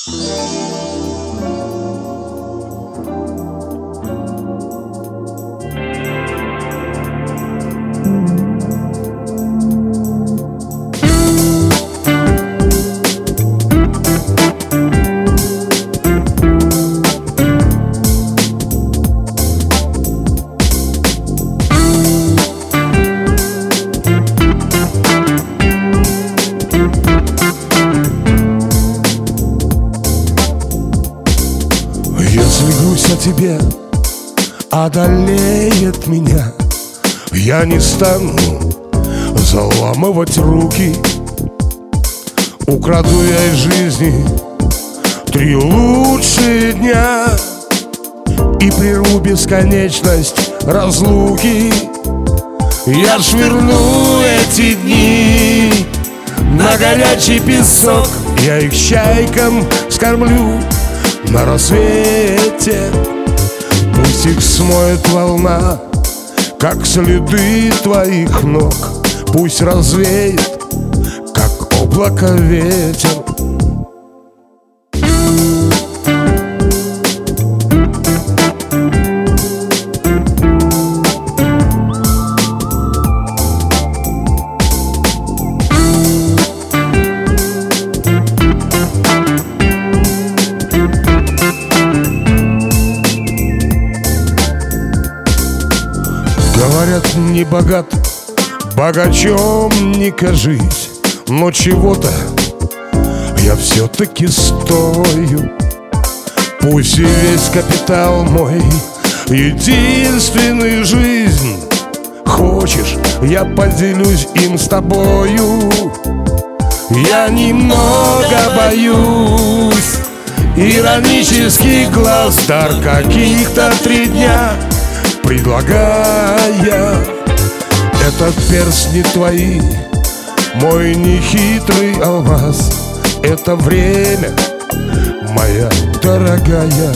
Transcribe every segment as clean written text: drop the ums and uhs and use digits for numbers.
Если грусть о тебе одолеет меня, я не стану заламывать руки. Украду я из жизни 3 лучшие дня и прерву бесконечность разлуки. Я швырну эти дни на горячий песок, я их чайкам скормлю на рассвете. Пусть их смоет волна, как следы твоих ног. Пусть развеет, как облако, ветер. Говорят, не богат, богачом не кажись, но чего-то я все-таки стою. Пусть и весь капитал мой, единственную жизнь, хочешь, я поделюсь им с тобою. Я немного боюсь иронических глаз, дар каких-то 3 дня предлагая. Это перстни твои, мой нехитрый алмаз. Это время, моя дорогая.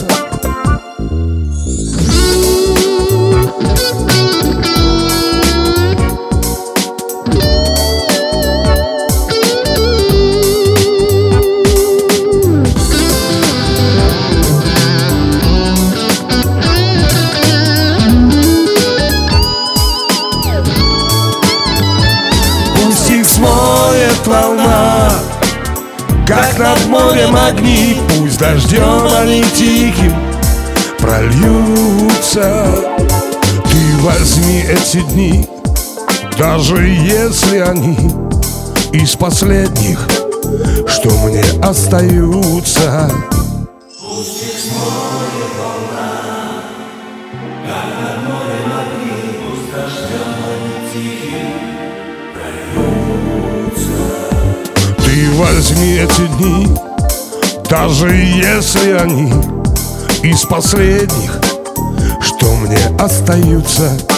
Смоет волна, как над морем огни. Пусть дождем они тихим прольются. Ты возьми эти дни, даже если они из последних, что мне остаются. Пусть их смоет волна, как над морем огни. Пусть дождем они тихим прольются. Ты возьми эти дни, даже если они из последних, что мне остаются.